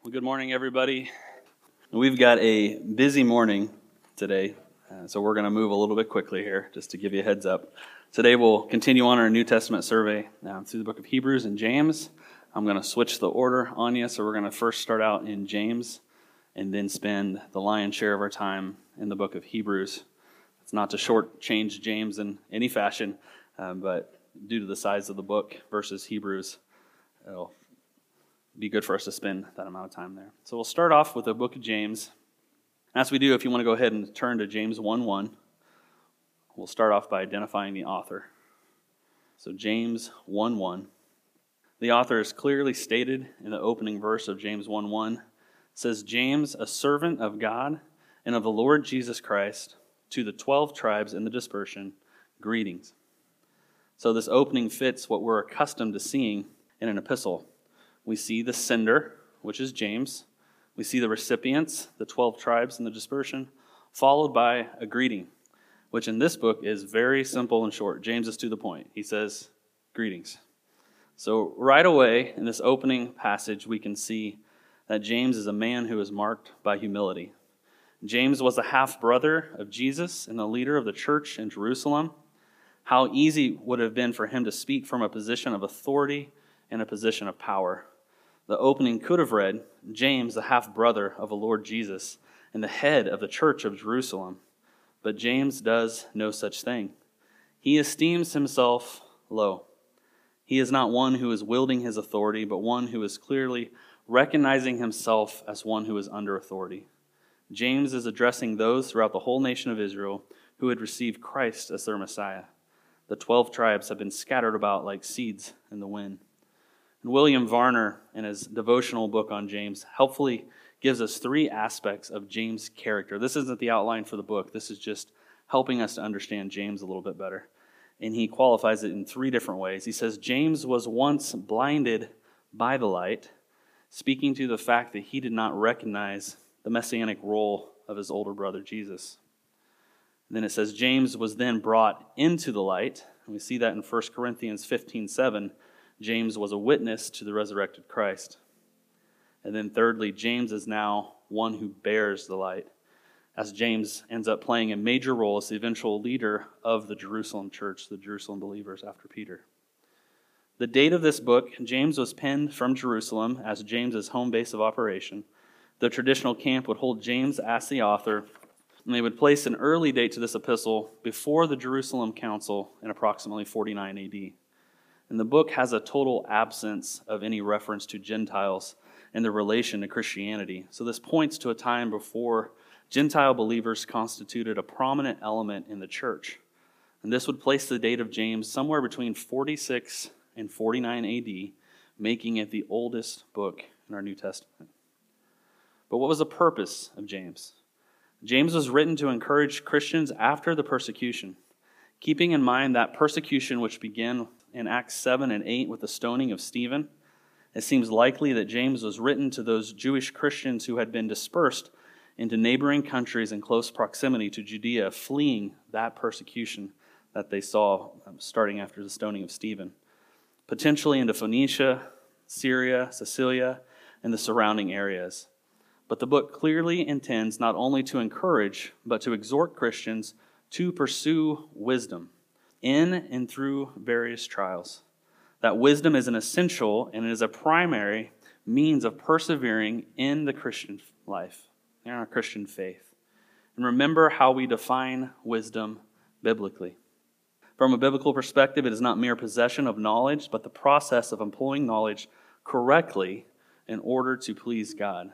Well, good morning, everybody. We've got a busy morning today, so we're going to move a little bit quickly here, just to give you a heads up. Today we'll continue on our New Testament survey through the book of Hebrews and James. I'm going to switch the order on you, so we're going to first start out in James and then spend the lion's share of our time in the book of Hebrews. It's not to shortchange James in any fashion, but due to the size of the book versus Hebrews, it'll be good for us to spend that amount of time there. So we'll start off with the book of James. As we do, if you want to go ahead and turn to James 1:1, we'll start off by identifying the author. So James 1:1. The author is clearly stated in the opening verse of James 1:1. It says, James, a servant of God and of the Lord Jesus Christ, to the 12 tribes in the dispersion, greetings. So this opening fits what we're accustomed to seeing in an epistle. We see the sender, which is James. We see the recipients, the 12 tribes in the dispersion, followed by a greeting, which in this book is very simple and short. James is to the point. He says, greetings. So right away in this opening passage, we can see that James is a man who is marked by humility. James was the half-brother of Jesus and the leader of the church in Jerusalem. How easy would it have been for him to speak from a position of authority and a position of power. The opening could have read, James, the half-brother of the Lord Jesus and the head of the church of Jerusalem. But James does no such thing. He esteems himself low. He is not one who is wielding his authority, but one who is clearly recognizing himself as one who is under authority. James is addressing those throughout the whole nation of Israel who had received Christ as their Messiah. The 12 tribes have been scattered about like seeds in the wind. And William Varner, in his devotional book on James, helpfully gives us 3 aspects of James' character. This isn't the outline for the book. This is just helping us to understand James a little bit better. And he qualifies it in 3 different ways. He says, James was once blinded by the light, speaking to the fact that he did not recognize the messianic role of his older brother Jesus. And then it says, James was then brought into the light. And we see that in 1 Corinthians 15:7. James was a witness to the resurrected Christ. And then thirdly, James is now one who bears the light, as James ends up playing a major role as the eventual leader of the Jerusalem church, the Jerusalem believers after Peter. The date of this book, James was penned from Jerusalem as James's home base of operation. The traditional camp would hold James as the author, and they would place an early date to this epistle before the Jerusalem Council in approximately 49 AD. And the book has a total absence of any reference to Gentiles and their relation to Christianity. So this points to a time before Gentile believers constituted a prominent element in the church. And this would place the date of James somewhere between 46 and 49 AD, making it the oldest book in our New Testament. But what was the purpose of James? James was written to encourage Christians after the persecution, keeping in mind that persecution which began in Acts 7 and 8 with the stoning of Stephen. It seems likely that James was written to those Jewish Christians who had been dispersed into neighboring countries in close proximity to Judea, fleeing that persecution that they saw starting after the stoning of Stephen, potentially into Phoenicia, Syria, Sicilia, and the surrounding areas. But the book clearly intends not only to encourage, but to exhort Christians to pursue wisdom in and through various trials. That wisdom is an essential and it is a primary means of persevering in the Christian life, in our Christian faith. And remember how we define wisdom biblically. From a biblical perspective, it is not mere possession of knowledge, but the process of employing knowledge correctly in order to please God.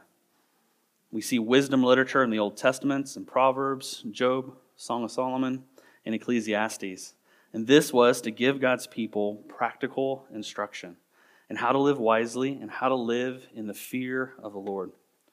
We see wisdom literature in the Old Testaments, in Proverbs, Job, Song of Solomon, and Ecclesiastes. And this was to give God's people practical instruction in how to live wisely and how to live in the fear of the Lord.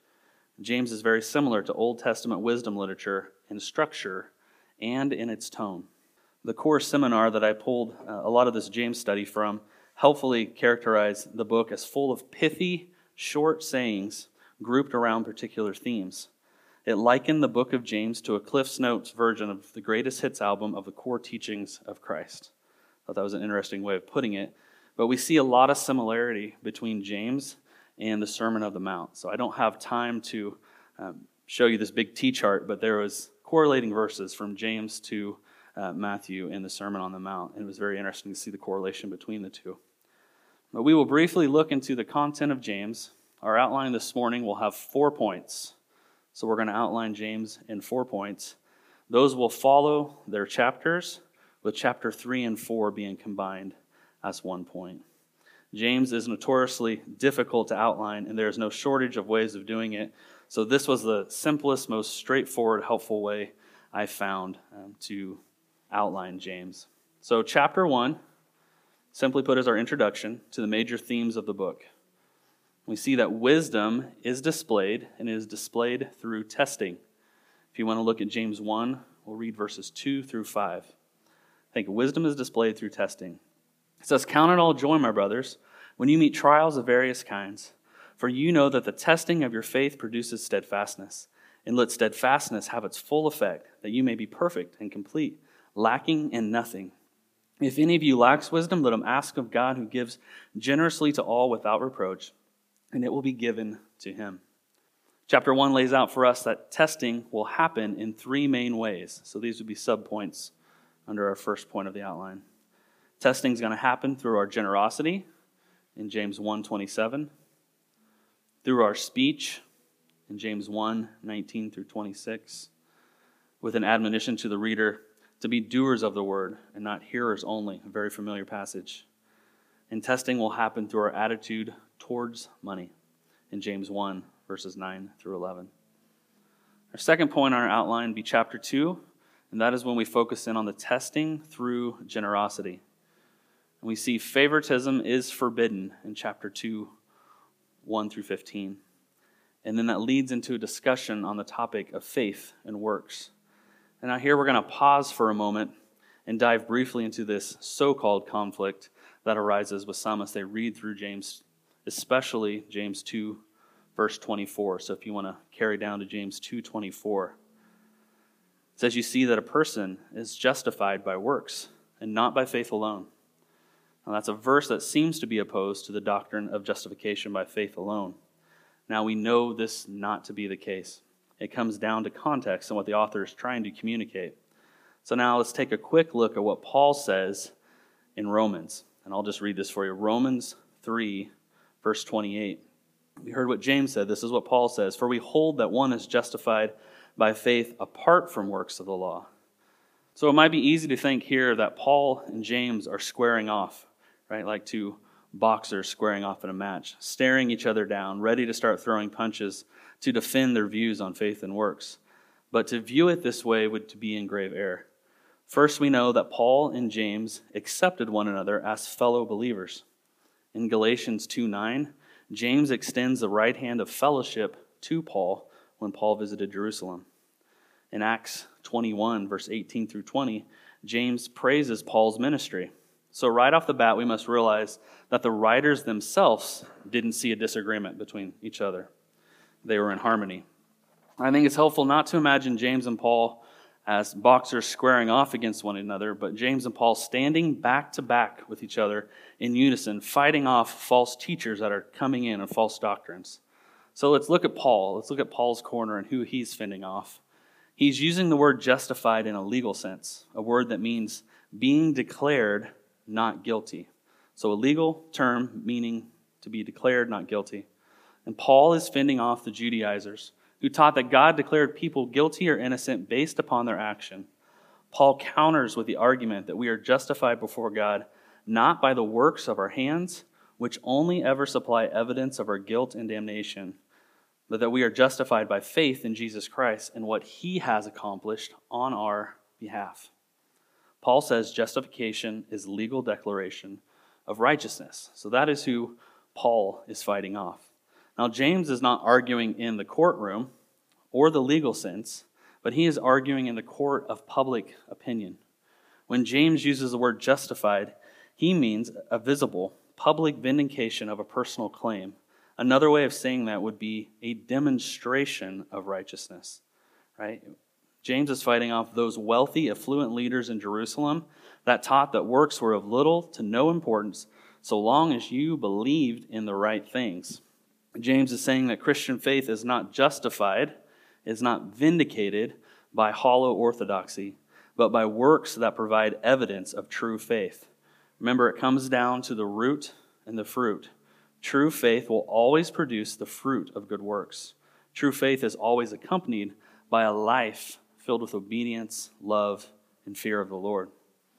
James is very similar to Old Testament wisdom literature in structure and in its tone. The core seminar that I pulled a lot of this James study from helpfully characterized the book as full of pithy, short sayings grouped around particular themes. It likened the book of James to a Cliff's Notes version of the greatest hits album of the core teachings of Christ. I thought that was an interesting way of putting it. But we see a lot of similarity between James and the Sermon on the Mount. So I don't have time to show you this big T-chart, but there was correlating verses from James to Matthew in the Sermon on the Mount, and it was very interesting to see the correlation between the two. But we will briefly look into the content of James. Our outline this morning will have 4 points. So we're going to outline James in 4 points. Those will follow their chapters, with chapter 3 and 4 being combined as 1 point. James is notoriously difficult to outline, and there is no shortage of ways of doing it. So this was the simplest, most straightforward, helpful way I found to outline James. So chapter 1, simply put, is our introduction to the major themes of the book. We see that wisdom is displayed, and it is displayed through testing. If you want to look at James 1, we'll read verses 2 through 5. I think wisdom is displayed through testing. It says, "Count it all joy, my brothers, when you meet trials of various kinds. For you know that the testing of your faith produces steadfastness. And let steadfastness have its full effect, that you may be perfect and complete, lacking in nothing. If any of you lacks wisdom, let him ask of God, who gives generously to all without reproach, and it will be given to him." Chapter 1 lays out for us that testing will happen in 3 main ways. So these would be subpoints under our first point of the outline. Testing is going to happen through our generosity in James 1:27, through our speech in James 1:19 through 26, with an admonition to the reader to be doers of the word and not hearers only, a very familiar passage. And testing will happen through our attitude towards money in James 1, verses 9 through 11. Our second point on our outline would be chapter 2, and that is when we focus in on the testing through generosity. And we see favoritism is forbidden in chapter 2, 1 through 15. And then that leads into a discussion on the topic of faith and works. And now here we're going to pause for a moment and dive briefly into this so-called conflict that arises with some as they read through James, especially James 2, verse 24. So if you want to carry down to James 2:24, it says, "You see that a person is justified by works and not by faith alone." Now that's a verse that seems to be opposed to the doctrine of justification by faith alone. Now we know this not to be the case. It comes down to context and what the author is trying to communicate. So now let's take a quick look at what Paul says in Romans. And I'll just read this for you. Romans 3, verse 28. We heard what James said. This is what Paul says. "For we hold that one is justified by faith apart from works of the law." So it might be easy to think here that Paul and James are squaring off, right? Like 2 boxers squaring off in a match, staring each other down, ready to start throwing punches to defend their views on faith and works. But to view it this way would be in grave error. First, we know that Paul and James accepted one another as fellow believers. In Galatians 2:9, James extends the right hand of fellowship to Paul when Paul visited Jerusalem. In Acts 21, verse 18 through 20, James praises Paul's ministry. So right off the bat, we must realize that the writers themselves didn't see a disagreement between each other. They were in harmony. I think it's helpful not to imagine James and Paul as boxers squaring off against one another, but James and Paul standing back to back with each other in unison, fighting off false teachers that are coming in and false doctrines. So let's look at Paul. Let's look at Paul's corner and who he's fending off. He's using the word justified in a legal sense, a word that means being declared not guilty. So a legal term meaning to be declared not guilty. And Paul is fending off the Judaizers who taught that God declared people guilty or innocent based upon their action. Paul counters with the argument that we are justified before God not by the works of our hands, which only ever supply evidence of our guilt and damnation, but that we are justified by faith in Jesus Christ and what he has accomplished on our behalf. Paul says justification is legal declaration of righteousness. So that is who Paul is fighting off. Now, James is not arguing in the courtroom or the legal sense, but he is arguing in the court of public opinion. When James uses the word justified, he means a visible, public vindication of a personal claim. Another way of saying that would be a demonstration of righteousness, right? James is fighting off those wealthy, affluent leaders in Jerusalem that taught that works were of little to no importance so long as you believed in the right things. James is saying that Christian faith is not justified, is not vindicated by hollow orthodoxy, but by works that provide evidence of true faith. Remember, it comes down to the root and the fruit. True faith will always produce the fruit of good works. True faith is always accompanied by a life filled with obedience, love, and fear of the Lord.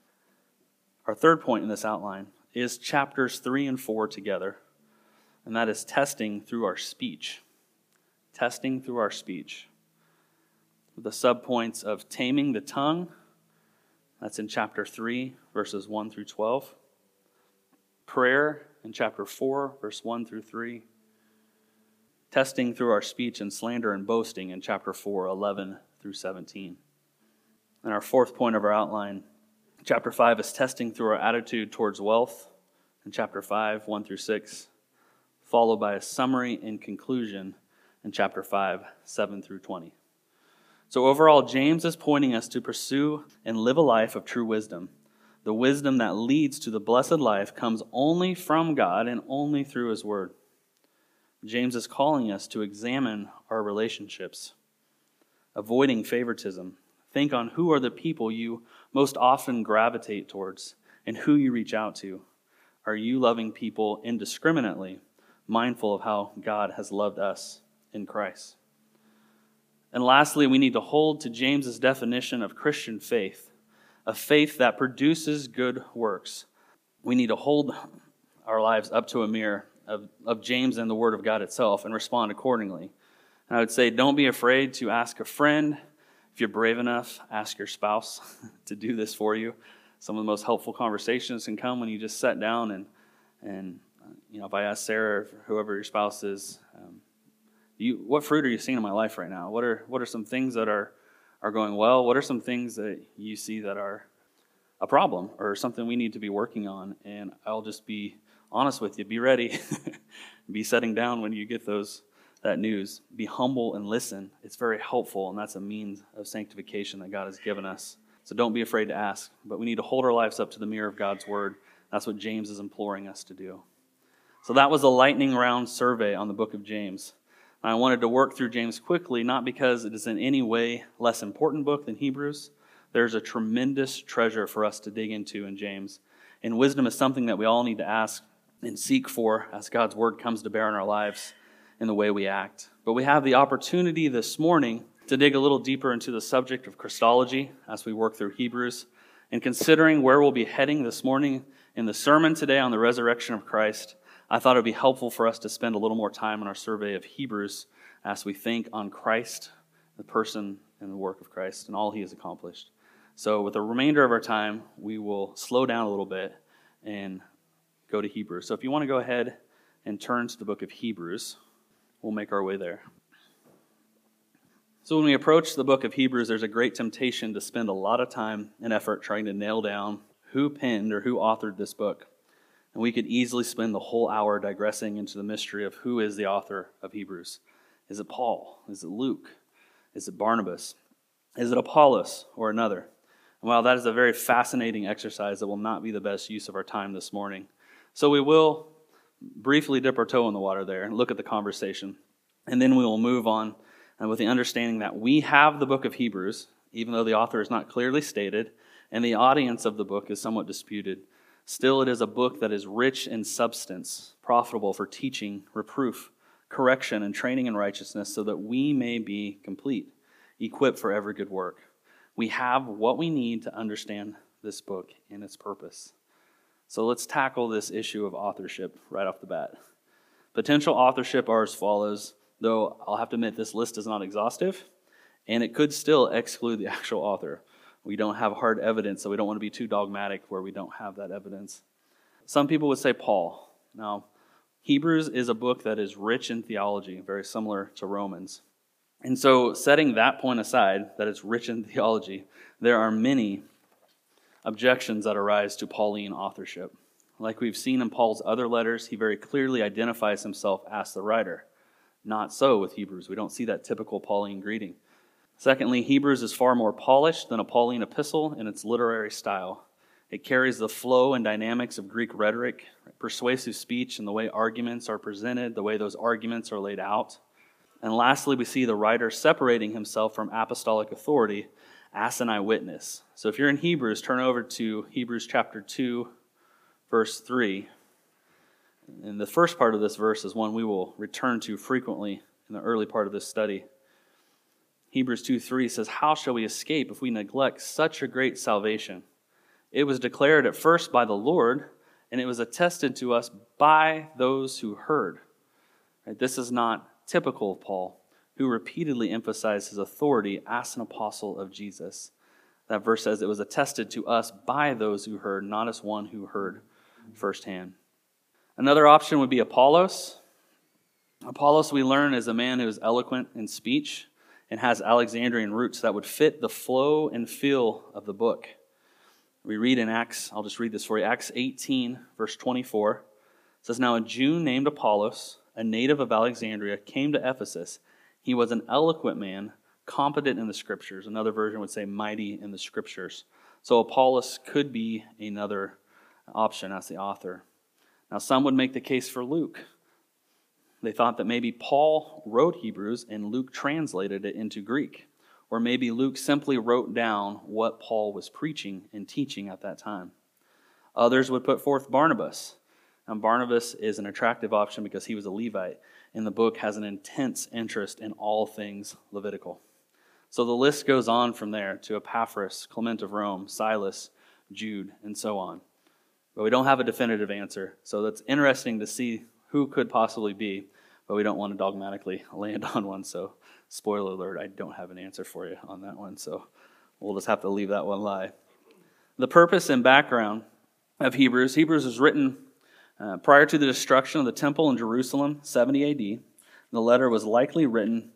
Our third point in this outline is chapters 3 and 4 together, and that is testing through our speech. Testing through our speech. With the subpoints of taming the tongue, that's in chapter 3, verses 1 through 12. Prayer in chapter 4, verse 1 through 3. Testing through our speech and slander and boasting in chapter 4, 11 through 17. And our fourth point of our outline, chapter 5, is testing through our attitude towards wealth in chapter 5, 1 through 6, followed by a summary and conclusion in chapter 5, 7 through 20. So overall, James is pointing us to pursue and live a life of true wisdom. The wisdom that leads to the blessed life comes only from God and only through His Word. James is calling us to examine our relationships, avoiding favoritism. Think on who are the people you most often gravitate towards and who you reach out to. Are you loving people indiscriminately, mindful of how God has loved us in Christ? And lastly, we need to hold to James's definition of Christian faith, a faith that produces good works. We need to hold our lives up to a mirror of James and the Word of God itself and respond accordingly. And I would say, don't be afraid to ask a friend. If you're brave enough, ask your spouse to do this for you. Some of the most helpful conversations can come when you just sit down and if I ask Sarah or whoever your spouse is, what fruit are you seeing in my life right now? What are some things that are going well? What are some things that you see that are a problem or something we need to be working on? And I'll just be honest with you. Be ready. Be sitting down when you get that news. Be humble and listen. It's very helpful, and that's a means of sanctification that God has given us. So don't be afraid to ask. But we need to hold our lives up to the mirror of God's Word. That's what James is imploring us to do. So that was a lightning round survey on the book of James. I wanted to work through James quickly, not because it is in any way less important book than Hebrews. There's a tremendous treasure for us to dig into in James. And wisdom is something that we all need to ask and seek for as God's Word comes to bear in our lives in the way we act. But we have the opportunity this morning to dig a little deeper into the subject of Christology as we work through Hebrews. And considering where we'll be heading this morning in the sermon today on the resurrection of Christ, I thought it would be helpful for us to spend a little more time in our survey of Hebrews as we think on Christ, the person and the work of Christ, and all He has accomplished. So with the remainder of our time, we will slow down a little bit and go to Hebrews. So if you want to go ahead and turn to the book of Hebrews, we'll make our way there. So when we approach the book of Hebrews, there's a great temptation to spend a lot of time and effort trying to nail down who penned or who authored this book. And we could easily spend the whole hour digressing into the mystery of who is the author of Hebrews. Is it Paul? Is it Luke? Is it Barnabas? Is it Apollos or another? And while that is a very fascinating exercise, that will not be the best use of our time this morning. So we will briefly dip our toe in the water there and look at the conversation. And then we will move on with the understanding that we have the book of Hebrews, even though the author is not clearly stated, and the audience of the book is somewhat disputed. Still, it is a book that is rich in substance, profitable for teaching, reproof, correction, and training in righteousness, so that we may be complete, equipped for every good work. We have what we need to understand this book and its purpose. So let's tackle this issue of authorship right off the bat. Potential authorship are as follows, though I'll have to admit this list is not exhaustive, and it could still exclude the actual author. We don't have hard evidence, so we don't want to be too dogmatic where we don't have that evidence. Some people would say Paul. Now, Hebrews is a book that is rich in theology, very similar to Romans. And so, setting that point aside, that it's rich in theology, there are many objections that arise to Pauline authorship. Like we've seen in Paul's other letters, he very clearly identifies himself as the writer. Not so with Hebrews. We don't see that typical Pauline greeting. Secondly, Hebrews is far more polished than a Pauline epistle in its literary style. It carries the flow and dynamics of Greek rhetoric, persuasive speech, and the way arguments are presented, the way those arguments are laid out. And lastly, we see the writer separating himself from apostolic authority as an eyewitness. So if you're in Hebrews, turn over to Hebrews chapter 2, verse 3. And the first part of this verse is one we will return to frequently in the early part of this study. Hebrews 2:3 says, "How shall we escape if we neglect such a great salvation? It was declared at first by the Lord, and it was attested to us by those who heard." Right? This is not typical of Paul, who repeatedly emphasized his authority as an apostle of Jesus. That verse says it was attested to us by those who heard, not as one who heard firsthand. Another option would be Apollos. Apollos, we learn, is a man who is eloquent in speech and has Alexandrian roots that would fit the flow and feel of the book. We read in Acts, I'll just read this for you, Acts 18, verse 24. It says, "Now a Jew named Apollos, a native of Alexandria, came to Ephesus. He was an eloquent man, competent in the Scriptures." Another version would say mighty in the Scriptures. So Apollos could be another option as the author. Now some would make the case for Luke. They thought that maybe Paul wrote Hebrews and Luke translated it into Greek. Or maybe Luke simply wrote down what Paul was preaching and teaching at that time. Others would put forth Barnabas. And Barnabas is an attractive option because he was a Levite, and the book has an intense interest in all things Levitical. So the list goes on from there to Epaphras, Clement of Rome, Silas, Jude, and so on. But we don't have a definitive answer, so that's interesting to see who could possibly be, but we don't want to dogmatically land on one, so spoiler alert, I don't have an answer for you on that one, so we'll just have to leave that one lie. The purpose and background of Hebrews was written prior to the destruction of the temple in Jerusalem, 70 AD. The letter was likely written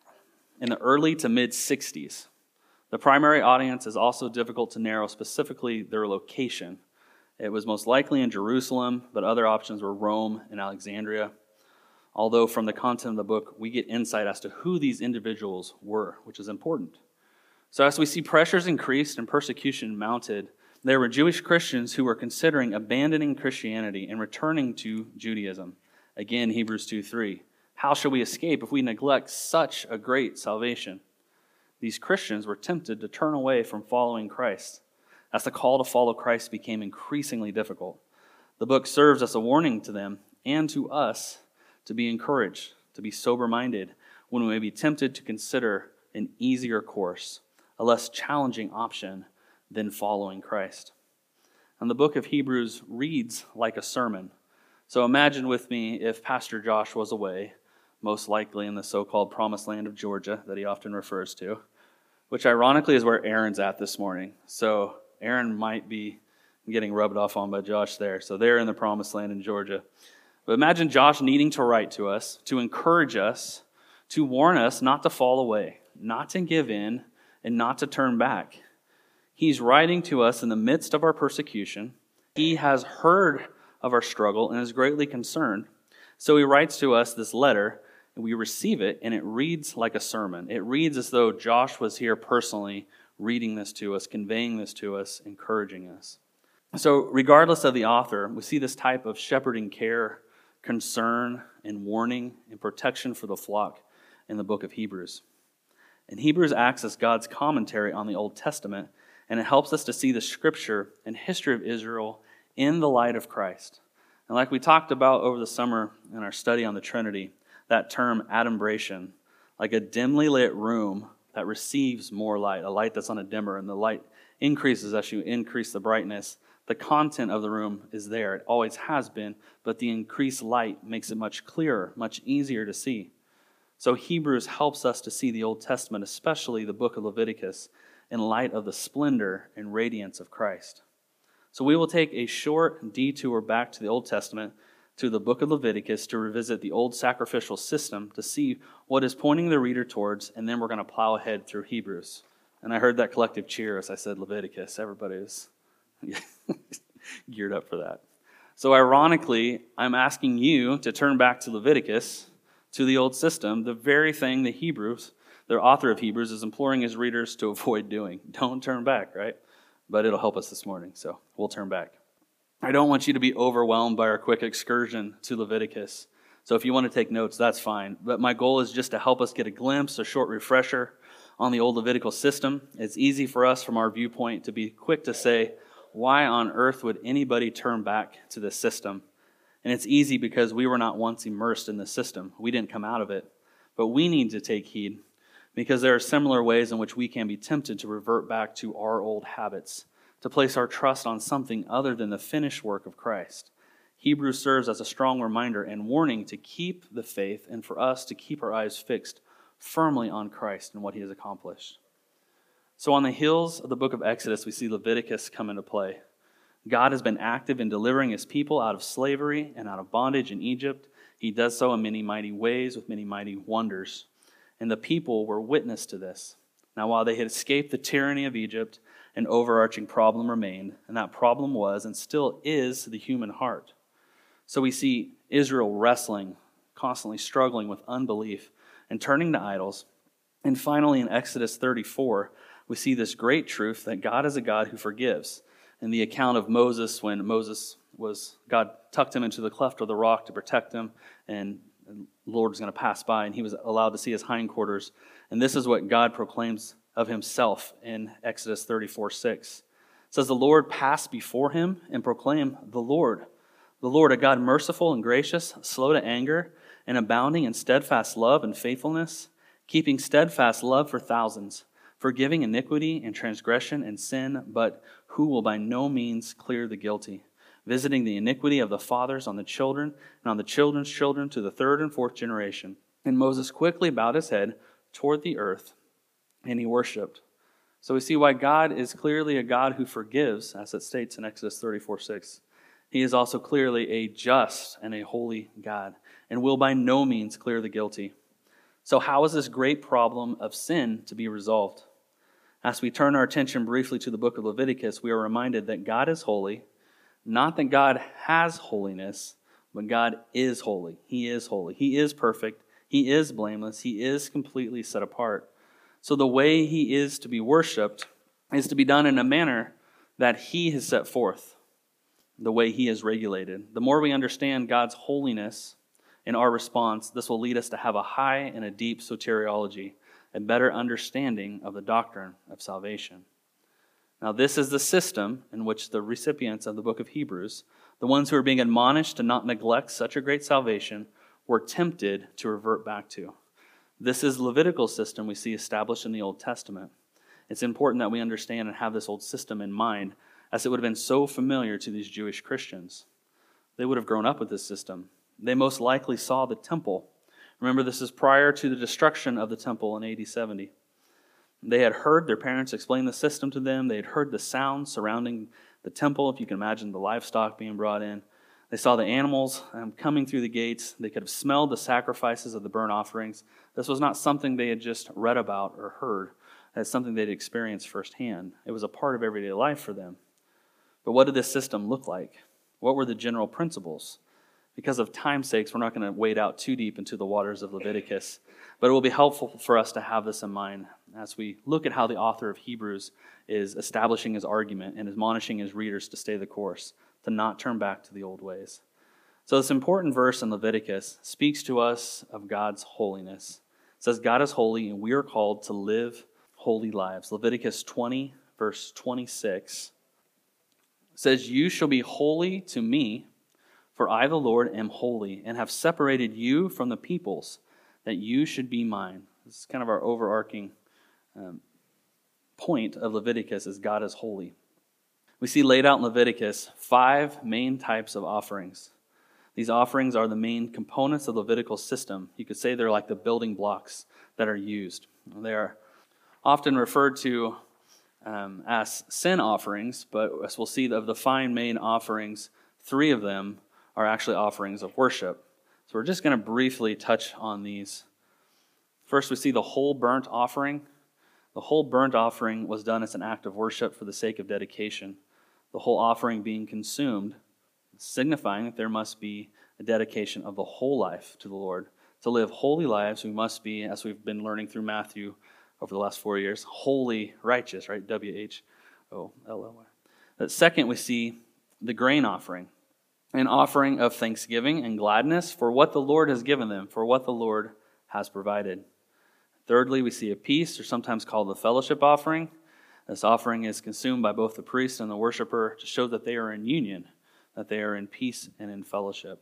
in the early to mid-60s. The primary audience is also difficult to narrow, specifically their location. It was most likely in Jerusalem, but other options were Rome and Alexandria. Although from the content of the book, we get insight as to who these individuals were, which is important. So as we see pressures increased and persecution mounted, there were Jewish Christians who were considering abandoning Christianity and returning to Judaism. Again, Hebrews 2:3. "How shall we escape if we neglect such a great salvation?" These Christians were tempted to turn away from following Christ as the call to follow Christ became increasingly difficult. The book serves as a warning to them and to us to be encouraged, to be sober-minded when we may be tempted to consider an easier course, a less challenging option than following Christ. And the book of Hebrews reads like a sermon. So imagine with me if Pastor Josh was away, most likely in the so-called promised land of Georgia that he often refers to, which ironically is where Aaron's at this morning. So Aaron might be getting rubbed off on by Josh there. So they're in the promised land in Georgia. But imagine Josh needing to write to us, to encourage us, to warn us not to fall away, not to give in, and not to turn back. He's writing to us in the midst of our persecution. He has heard of our struggle and is greatly concerned. So he writes to us this letter, and we receive it, and it reads like a sermon. It reads as though Josh was here personally reading this to us, conveying this to us, encouraging us. So regardless of the author, we see this type of shepherding care, concern, and warning and protection for the flock in the book of Hebrews. And Hebrews acts as God's commentary on the Old Testament, and it helps us to see the scripture and history of Israel in the light of Christ. And like we talked about over the summer in our study on the Trinity, that term adumbration, like a dimly lit room that receives more light, a light that's on a dimmer, and the light increases as you increase the brightness. The content of the room is there. It always has been, but the increased light makes it much clearer, much easier to see. So Hebrews helps us to see the Old Testament, especially the book of Leviticus, in light of the splendor and radiance of Christ. So we will take a short detour back to the Old Testament, to the book of Leviticus, to revisit the old sacrificial system, to see what is pointing the reader towards, and then we're going to plow ahead through Hebrews. And I heard that collective cheer as I said Leviticus. Everybody is geared up for that. So ironically, I'm asking you to turn back to Leviticus, to the old system, the very thing the author of Hebrews is imploring his readers to avoid doing. Don't turn back, right? but it'll help us this morning, so we'll turn back. I don't want you to be overwhelmed by our quick excursion to Leviticus. So if you want to take notes, that's fine. But my goal is just to help us get a glimpse, a short refresher on the old Levitical system. It's easy for us from our viewpoint to be quick to say, why on earth would anybody turn back to this system? And it's easy because we were not once immersed in the system. We didn't come out of it. But we need to take heed because there are similar ways in which we can be tempted to revert back to our old habits, to place our trust on something other than the finished work of Christ. Hebrews serves as a strong reminder and warning to keep the faith and for us to keep our eyes fixed firmly on Christ and what he has accomplished. So on the heels of the book of Exodus, we see Leviticus come into play. God has been active in delivering his people out of slavery and out of bondage in Egypt. He does so in many mighty ways with many mighty wonders. And the people were witness to this. Now, while they had escaped the tyranny of Egypt, an overarching problem remained, and that problem was and still is the human heart. So we see Israel wrestling, constantly struggling with unbelief and turning to idols. And finally, in Exodus 34, we see this great truth that God is a God who forgives. In the account of Moses, when God tucked him into the cleft of the rock to protect him, and the Lord was going to pass by, and he was allowed to see his hindquarters. And this is what God proclaims of himself in Exodus 34:6. It says, the Lord passed before him and proclaimed, the Lord, a God merciful and gracious, slow to anger, and abounding in steadfast love and faithfulness, keeping steadfast love for thousands, forgiving iniquity and transgression and sin, but who will by no means clear the guilty, visiting the iniquity of the fathers on the children and on the children's children to the third and fourth generation. And Moses quickly bowed his head toward the earth, and he worshipped. So we see why God is clearly a God who forgives, as it states in Exodus 34:6. He is also clearly a just and a holy God, and will by no means clear the guilty. So how is this great problem of sin to be resolved? As we turn our attention briefly to the book of Leviticus, we are reminded that God is holy, not that God has holiness, but God is holy. He is holy. He is perfect. He is blameless. He is completely set apart. So the way he is to be worshipped is to be done in a manner that he has set forth, the way he is regulated. The more we understand God's holiness in our response, this will lead us to have a high and a deep soteriology, a better understanding of the doctrine of salvation. Now, this is the system in which the recipients of the book of Hebrews, the ones who are being admonished to not neglect such a great salvation, were tempted to revert back to. This is the Levitical system we see established in the Old Testament. It's important that we understand and have this old system in mind, as it would have been so familiar to these Jewish Christians. They would have grown up with this system. They most likely saw the temple. Remember, this is prior to the destruction of the temple in AD 70. They had heard their parents explain the system to them. They had heard the sounds surrounding the temple, if you can imagine the livestock being brought in. They saw the animals coming through the gates. They could have smelled the sacrifices of the burnt offerings. This was not something they had just read about or heard. It's something they'd experienced firsthand. It was a part of everyday life for them. But what did this system look like? What were the general principles? Because of time's sakes, we're not going to wade out too deep into the waters of Leviticus. But it will be helpful for us to have this in mind as we look at how the author of Hebrews is establishing his argument and admonishing his readers to stay the course, to not turn back to the old ways. So this important verse in Leviticus speaks to us of God's holiness. It says God is holy and we are called to live holy lives. Leviticus 20, verse 26 says, "You shall be holy to me, for I, the Lord, am holy, and have separated you from the peoples, that you should be mine." This is kind of our overarching point of Leviticus, is God is holy. We see laid out in Leviticus 5 main types of offerings. These offerings are the main components of the Levitical system. You could say they're like the building blocks that are used. They are often referred to as sin offerings, but as we'll see of the 5 main offerings, 3 of them are actually offerings of worship. So we're just going to briefly touch on these. First, we see the whole burnt offering. The whole burnt offering was done as an act of worship for the sake of dedication. The whole offering being consumed, signifying that there must be a dedication of the whole life to the Lord. To live holy lives, we must be, as we've been learning through Matthew over the last 4 years, holy righteous, right? WH. O-L-L-Y. Second, we see the grain offering, an offering of thanksgiving and gladness for what the Lord has given them, for what the Lord has provided. Thirdly, we see a peace, or sometimes called the fellowship offering. This offering is consumed by both the priest and the worshiper to show that they are in union, that they are in peace and in fellowship.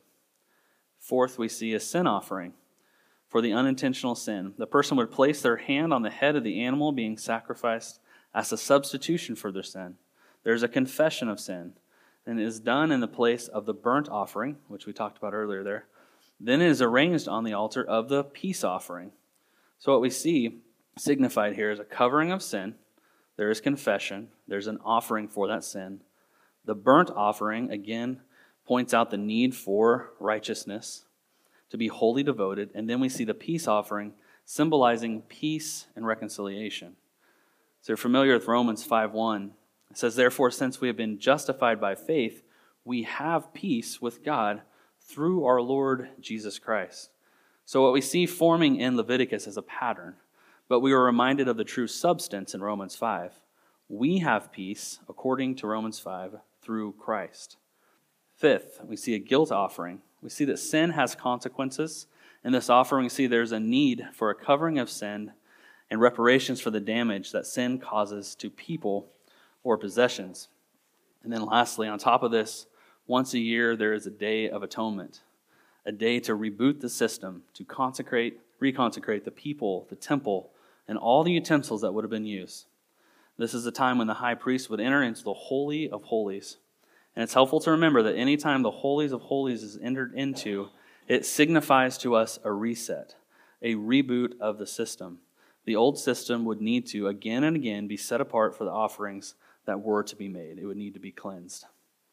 Fourth, we see a sin offering for the unintentional sin. The person would place their hand on the head of the animal being sacrificed as a substitution for their sin. There's a confession of sin, and it is done in the place of the burnt offering, which we talked about earlier there. Then it is arranged on the altar of the peace offering. So what we see signified here is a covering of sin. There is confession. There's an offering for that sin. The burnt offering, again, points out the need for righteousness, to be wholly devoted. And then we see the peace offering symbolizing peace and reconciliation. So you're familiar with Romans 5:1. It says, "Therefore, since we have been justified by faith, we have peace with God through our Lord Jesus Christ." So what we see forming in Leviticus is a pattern, but we are reminded of the true substance in Romans 5. We have peace, according to Romans 5, through Christ. Fifth, we see a guilt offering. We see that sin has consequences. In this offering, we see there's a need for a covering of sin and reparations for the damage that sin causes to people or possessions. And then lastly, on top of this, once a year there is a day of atonement, a day to reboot the system, to reconsecrate the people, the temple, and all the utensils that would have been used. This is a time when the high priest would enter into the Holy of Holies. And it's helpful to remember that any time the Holies of Holies is entered into, it signifies to us a reset, a reboot of the system. The old system would need to, again and again, be set apart for the offerings that were to be made. It would need to be cleansed.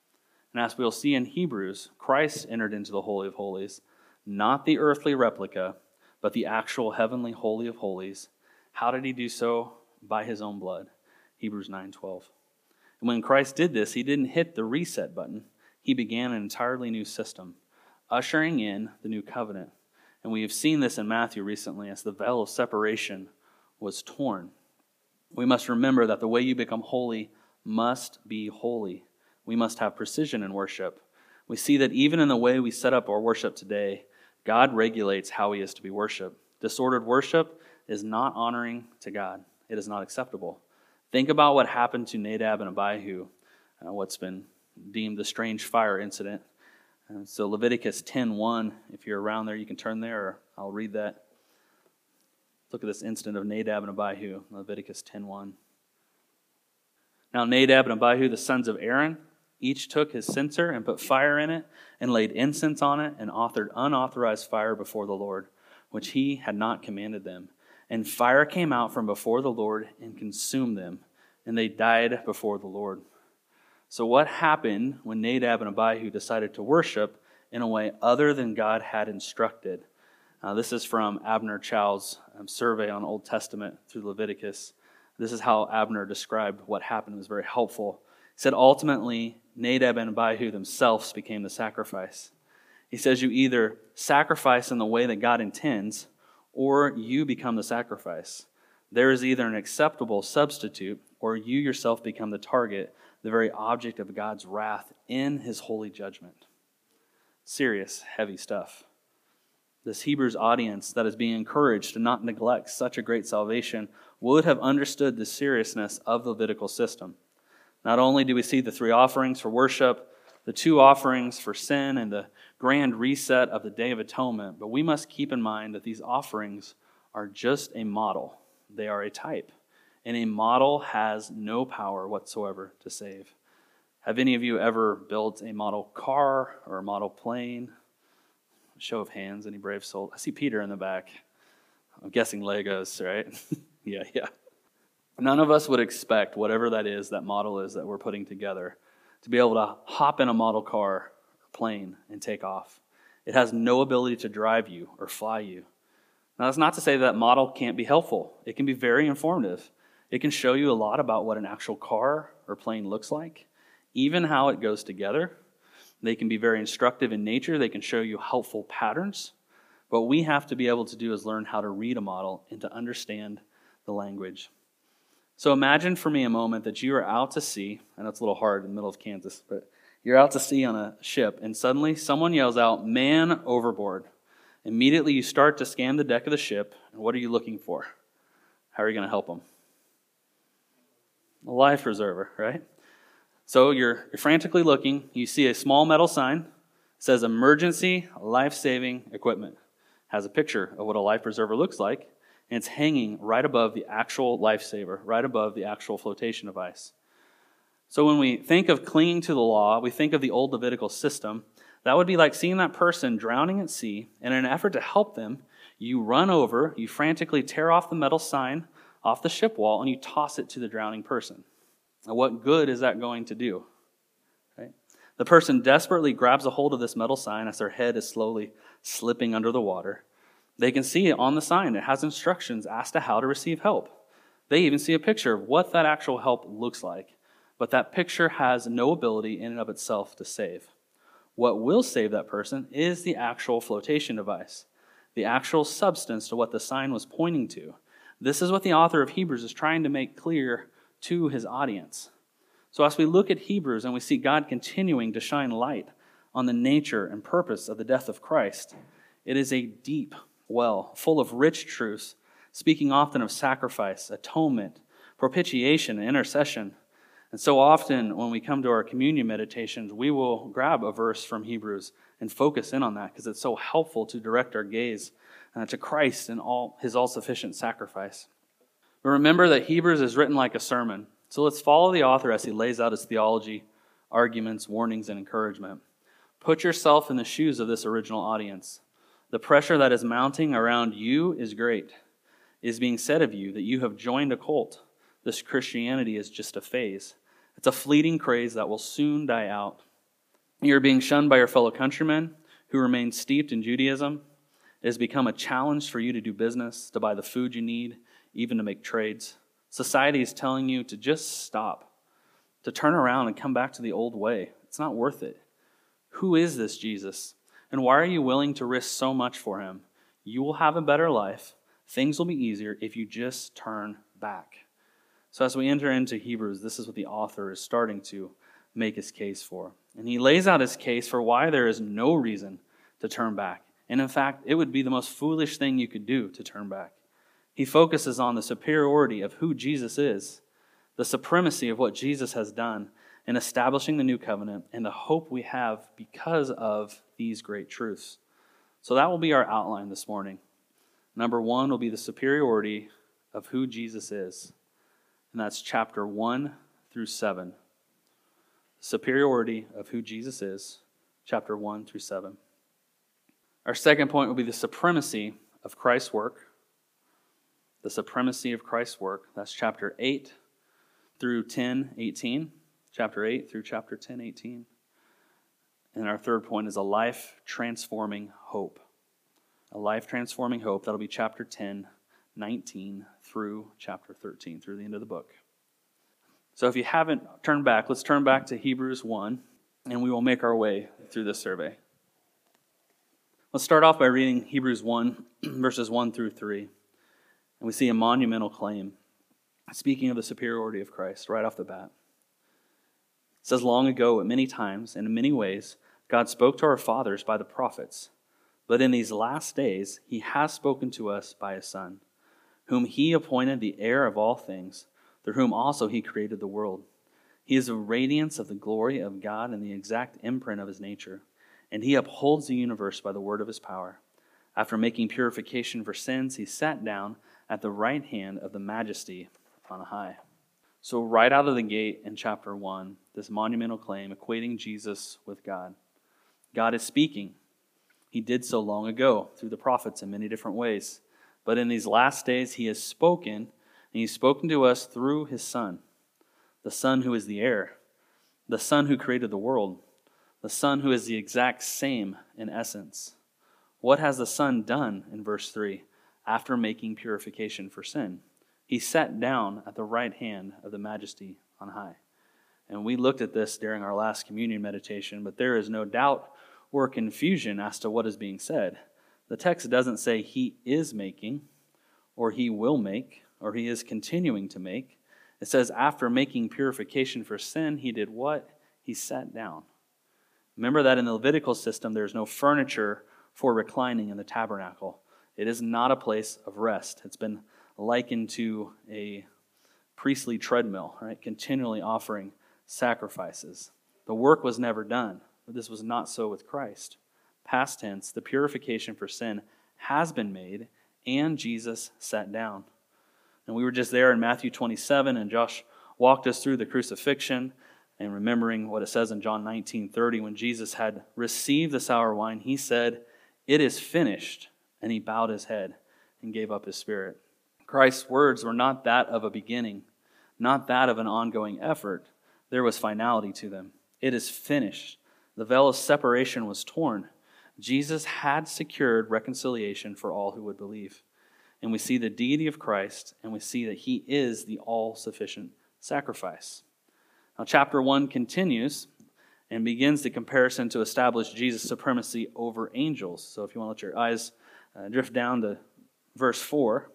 And as we'll see in Hebrews, Christ entered into the Holy of Holies, not the earthly replica, but the actual heavenly Holy of Holies. How did he do so? By his own blood. Hebrews 9:12. And when Christ did this, he didn't hit the reset button. He began an entirely new system, ushering in the new covenant. And we have seen this in Matthew recently as the veil of separation was torn. We must remember that the way you become holy must be holy. We must have precision in worship. We see that even in the way we set up our worship today, God regulates how he is to be worshiped. Disordered worship is not honoring to God. It is not acceptable. Think about what happened to Nadab and Abihu, what's been deemed the strange fire incident. So Leviticus 10:1, if you're around there, you can turn there, or I'll read that. Look at this incident of Nadab and Abihu, Leviticus 10:1. Now Nadab and Abihu, the sons of Aaron, each took his censer and put fire in it and laid incense on it and offered unauthorized fire before the Lord, which he had not commanded them. And fire came out from before the Lord and consumed them, and they died before the Lord. So what happened when Nadab and Abihu decided to worship in a way other than God had instructed? This is from Abner Chow's survey on Old Testament through Leviticus. This is how Abner described what happened. It was very helpful. He said, ultimately, Nadab and Abihu themselves became the sacrifice. He says you either sacrifice in the way that God intends, or you become the sacrifice. There is either an acceptable substitute, or you yourself become the target, the very object of God's wrath in his holy judgment. Serious, heavy stuff. This Hebrews audience that is being encouraged to not neglect such a great salvation would have understood the seriousness of the Levitical system. Not only do we see the 3 offerings for worship, the 2 offerings for sin, and the grand reset of the Day of Atonement, but we must keep in mind that these offerings are just a model. They are a type, and a model has no power whatsoever to save. Have any of you ever built a model car or a model plane? Show of hands, any brave soul? I see Peter in the back. I'm guessing Legos, right? Yeah. None of us would expect whatever that is, that model is that we're putting together, to be able to hop in a model car or plane and take off. It has no ability to drive you or fly you. Now, that's not to say that model can't be helpful. It can be very informative. It can show you a lot about what an actual car or plane looks like, even how it goes together. They can be very instructive in nature. They can show you helpful patterns. What we have to be able to do is learn how to read a model and to understand the language. So imagine for me a moment that you are out to sea. I know it's a little hard in the middle of Kansas, but you're out to sea on a ship, and suddenly someone yells out, "Man overboard." Immediately you start to scan the deck of the ship, and what are you looking for? How are you going to help them? A life preserver, right? So you're frantically looking. You see a small metal sign. It says emergency life-saving equipment. It has a picture of what a life preserver looks like, and it's hanging right above the actual lifesaver, right above the actual flotation device. So when we think of clinging to the law, we think of the old Levitical system. That would be like seeing that person drowning at sea, and in an effort to help them, you run over, you frantically tear off the metal sign off the ship wall, and you toss it to the drowning person. Now, what good is that going to do? Right? The person desperately grabs a hold of this metal sign as their head is slowly slipping under the water. They can see it on the sign. It has instructions as to how to receive help. They even see a picture of what that actual help looks like. But that picture has no ability in and of itself to save. What will save that person is the actual flotation device, the actual substance to what the sign was pointing to. This is what the author of Hebrews is trying to make clear to his audience. So as we look at Hebrews and we see God continuing to shine light on the nature and purpose of the death of Christ, it is a deep well full of rich truths, speaking often of sacrifice, atonement, propitiation, and intercession. And so often when we come to our communion meditations, we will grab a verse from Hebrews and focus in on that because it's so helpful to direct our gaze to Christ and his all-sufficient sacrifice. But remember that Hebrews is written like a sermon. So let's follow the author as he lays out his theology, arguments, warnings, and encouragement. Put yourself in the shoes of this original audience. The pressure that is mounting around you is great. It is being said of you that you have joined a cult. This Christianity is just a phase. It's a fleeting craze that will soon die out. You're being shunned by your fellow countrymen who remain steeped in Judaism. It has become a challenge for you to do business, to buy the food you need, even to make trades. Society is telling you to just stop, to turn around and come back to the old way. It's not worth it. Who is this Jesus? And why are you willing to risk so much for him? You will have a better life. Things will be easier if you just turn back. So as we enter into Hebrews, this is what the author is starting to make his case for. And he lays out his case for why there is no reason to turn back. And in fact, it would be the most foolish thing you could do to turn back. He focuses on the superiority of who Jesus is, the supremacy of what Jesus has done in establishing the new covenant, and the hope we have because of these great truths. So that will be our outline this morning. Number 1 will be the superiority of who Jesus is. And that's chapter 1 through 7. Superiority of who Jesus is, chapter 1 through 7. Our second point will be the supremacy of Christ's work. The supremacy of Christ's work. That's chapter 8 through 10:18. Chapter 8 through chapter 10:18. And our third point is a life-transforming hope. A life-transforming hope. That'll be chapter 10:19 through chapter 13, through the end of the book. So if you haven't turned back, let's turn back to Hebrews 1, and we will make our way through this survey. Let's start off by reading Hebrews 1, verses 1 through 3. And we see a monumental claim, speaking of the superiority of Christ, right off the bat. It says, "Long ago, at many times and in many ways, God spoke to our fathers by the prophets. But in these last days, he has spoken to us by his Son, whom he appointed the heir of all things, through whom also he created the world. He is the radiance of the glory of God and the exact imprint of his nature, and he upholds the universe by the word of his power. After making purification for sins, he sat down at the right hand of the Majesty on high." So right out of the gate in chapter 1, this monumental claim equating Jesus with God. God is speaking. He did so long ago through the prophets in many different ways. But in these last days, he has spoken, and he's spoken to us through his Son, the Son who is the heir, the Son who created the world, the Son who is the exact same in essence. What has the Son done in verse 3 after making purification for sin? He sat down at the right hand of the Majesty on high. And we looked at this during our last communion meditation, but there is no doubt or confusion as to what is being said. The text doesn't say he is making, or he will make, or he is continuing to make. It says, after making purification for sin, he did what? He sat down. Remember that in the Levitical system, there's no furniture for reclining in the tabernacle. It is not a place of rest. It's been likened to a priestly treadmill, right? Continually offering sacrifices. The work was never done, but this was not so with Christ. Past tense, the purification for sin has been made, and Jesus sat down. And we were just there in Matthew 27, and Josh walked us through the crucifixion, and remembering what it says in John 19:30, when Jesus had received the sour wine, he said, "It is finished," and he bowed his head and gave up his spirit. Christ's words were not that of a beginning, not that of an ongoing effort. There was finality to them. It is finished. The veil of separation was torn. Jesus had secured reconciliation for all who would believe. And we see the deity of Christ, and we see that he is the all-sufficient sacrifice. Now, chapter 1 continues and begins the comparison to establish Jesus' supremacy over angels. So if you want to let your eyes drift down to verse 4,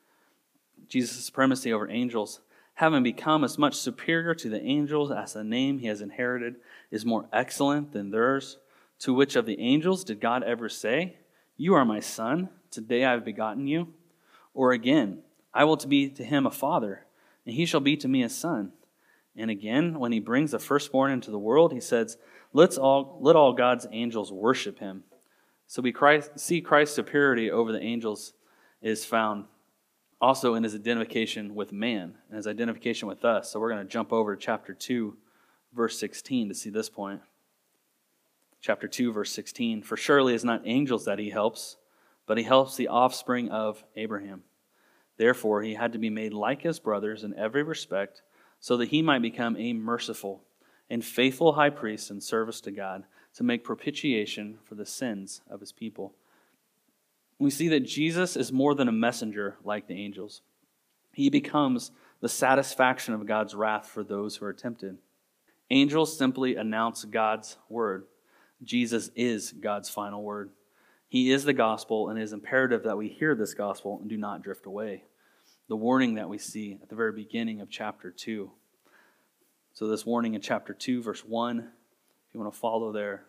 Jesus' supremacy over angels, having become as much superior to the angels as the name he has inherited is more excellent than theirs. To which of the angels did God ever say, "You are my son, today I have begotten you"? Or again, "I will be to him a father, and he shall be to me a son"? And again, when he brings the firstborn into the world, he says, let all God's angels worship him. So we see Christ's superiority over the angels is found also in his identification with man and his identification with us. So we're going to jump over to chapter 2, verse 16 to see this point. Chapter 2, verse 16, "For surely it is not angels that he helps, but he helps the offspring of Abraham. Therefore he had to be made like his brothers in every respect, so that he might become a merciful and faithful high priest in service to God, to make propitiation for the sins of his people." We see that Jesus is more than a messenger like the angels. He becomes the satisfaction of God's wrath for those who are tempted. Angels simply announce God's word. Jesus is God's final word. He is the gospel, and it is imperative that we hear this gospel and do not drift away. The warning that we see at the very beginning of chapter 2. So this warning in chapter 2, verse 1, if you want to follow there,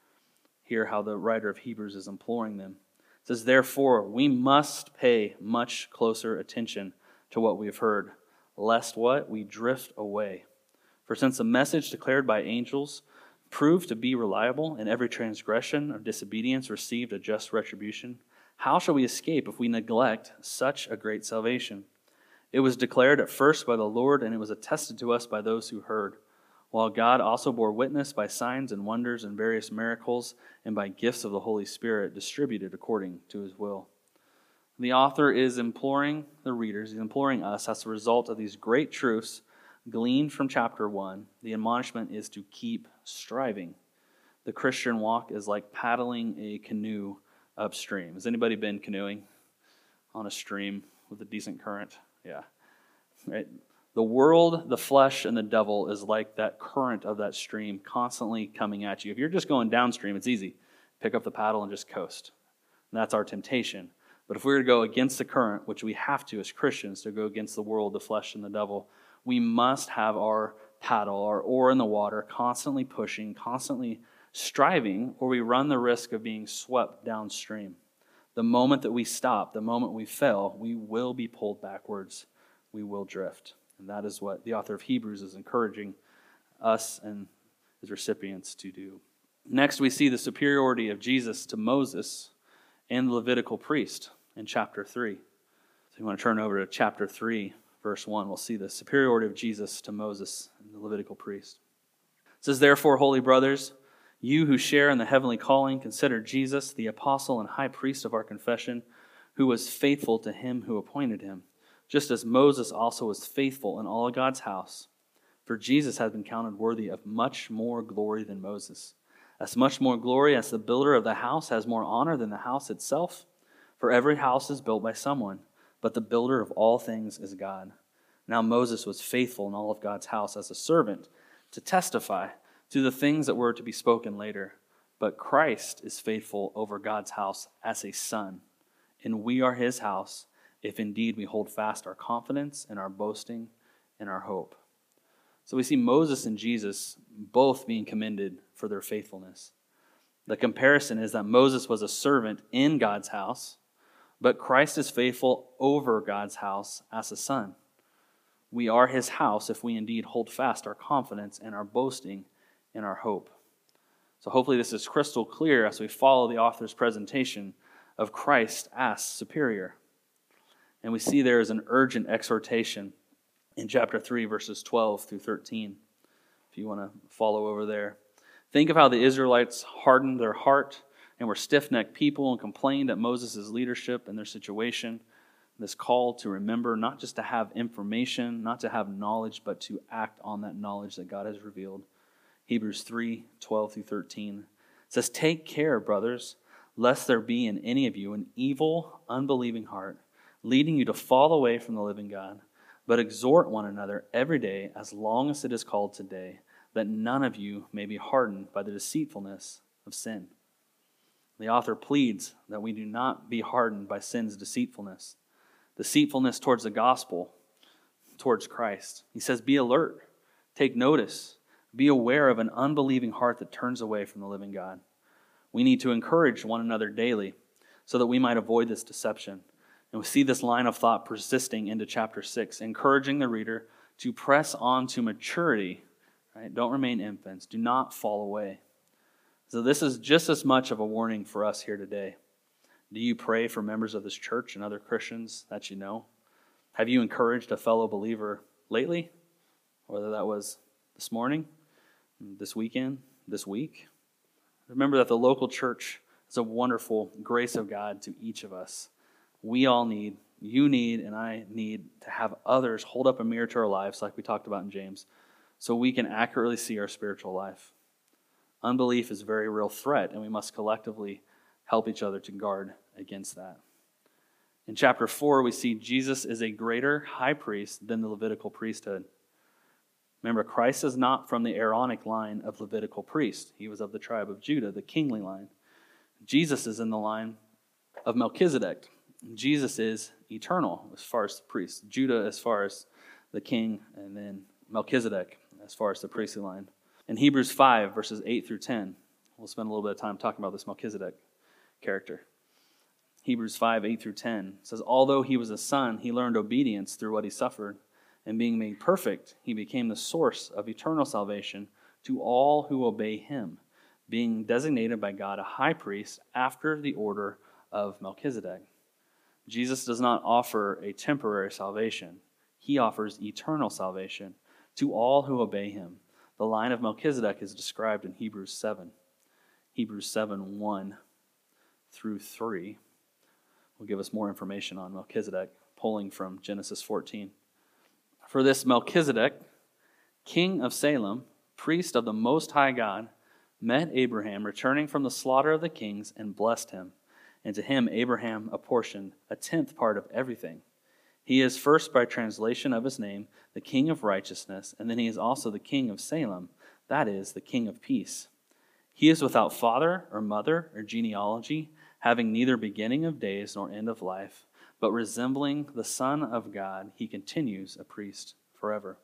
hear how the writer of Hebrews is imploring them. It says, "Therefore, we must pay much closer attention to what we have heard, lest what? We drift away. For since the message declared by angels proved to be reliable, and every transgression or disobedience received a just retribution, how shall we escape if we neglect such a great salvation? It was declared at first by the Lord, and it was attested to us by those who heard, while God also bore witness by signs and wonders and various miracles and by gifts of the Holy Spirit distributed according to his will." The author is imploring the readers, he's imploring us, as a result of these great truths gleaned from chapter 1, the admonishment is to keep striving. The Christian walk is like paddling a canoe upstream. Has anybody been canoeing on a stream with a decent current? Yeah. Right? The world, the flesh, and the devil is like that current of that stream constantly coming at you. If you're just going downstream, it's easy. Pick up the paddle and just coast. And that's our temptation. But if we were to go against the current, which we have to as Christians, to go against the world, the flesh, and the devil, we must have our paddle, our oar in the water, constantly pushing, constantly striving, or we run the risk of being swept downstream. The moment that we stop, the moment we fail, we will be pulled backwards. We will drift. And that is what the author of Hebrews is encouraging us and his recipients to do. Next, we see the superiority of Jesus to Moses and the Levitical priest in chapter 3. So you want to turn over to chapter 3, verse 1. We'll see the superiority of Jesus to Moses and the Levitical priest. It says, "Therefore, holy brothers, you who share in the heavenly calling, consider Jesus, the apostle and high priest of our confession, who was faithful to him who appointed him, just as Moses also was faithful in all of God's house. For Jesus has been counted worthy of much more glory than Moses. As much more glory as the builder of the house has more honor than the house itself. For every house is built by someone, but the builder of all things is God. Now Moses was faithful in all of God's house as a servant to testify to the things that were to be spoken later. But Christ is faithful over God's house as a son, and we are his house, if indeed we hold fast our confidence and our boasting in our hope. So we see Moses and Jesus both being commended for their faithfulness. The comparison is that Moses was a servant in God's house, but Christ is faithful over God's house as a son. We are his house if we indeed hold fast our confidence and our boasting in our hope. So hopefully this is crystal clear as we follow the author's presentation of Christ as superior. And we see there is an urgent exhortation in chapter 3, verses 12 through 13, if you want to follow over there. Think of how the Israelites hardened their heart and were stiff-necked people and complained at Moses' leadership and their situation. This call to remember, not just to have information, not to have knowledge, but to act on that knowledge that God has revealed. Hebrews 3, 12 through 13 says, "Take care, brothers, lest there be in any of you an evil, unbelieving heart, leading you to fall away from the living God. But exhort one another every day, as long as it is called today, that none of you may be hardened by the deceitfulness of sin." The author pleads that we do not be hardened by sin's deceitfulness towards the gospel, towards Christ. He says, be alert, take notice, be aware of an unbelieving heart that turns away from the living God. We need to encourage one another daily so that we might avoid this deception. And we see this line of thought persisting into chapter 6, encouraging the reader to press on to maturity. Right? Don't remain infants. Do not fall away. So this is just as much of a warning for us here today. Do you pray for members of this church and other Christians that you know? Have you encouraged a fellow believer lately? Whether that was this morning, this weekend, this week? Remember that the local church is a wonderful grace of God to each of us. We all need, you need, and I need to have others hold up a mirror to our lives like we talked about in James so we can accurately see our spiritual life. Unbelief is a very real threat, and we must collectively help each other to guard against that. In chapter 4, we see Jesus is a greater high priest than the Levitical priesthood. Remember, Christ is not from the Aaronic line of Levitical priests. He was of the tribe of Judah, the kingly line. Jesus is in the line of Melchizedek. Jesus is eternal as far as the priest. Judah as far as the king, and then Melchizedek as far as the priestly line. In Hebrews 5, verses 8 through 10, we'll spend a little bit of time talking about this Melchizedek character. Hebrews 5, 8 through 10 says, "Although he was a son, he learned obedience through what he suffered. And being made perfect, he became the source of eternal salvation to all who obey him, being designated by God a high priest after the order of Melchizedek." Jesus does not offer a temporary salvation. He offers eternal salvation to all who obey him. The line of Melchizedek is described in Hebrews 7. Hebrews 7, 1 through 3 will give us more information on Melchizedek, pulling from Genesis 14. "For this Melchizedek, king of Salem, priest of the Most High God, met Abraham returning from the slaughter of the kings and blessed him. And to him Abraham apportioned a tenth part of everything. He is first by translation of his name, the King of Righteousness, and then he is also the King of Salem, that is, the King of Peace. He is without father or mother or genealogy, having neither beginning of days nor end of life, but resembling the Son of God, he continues a priest forever."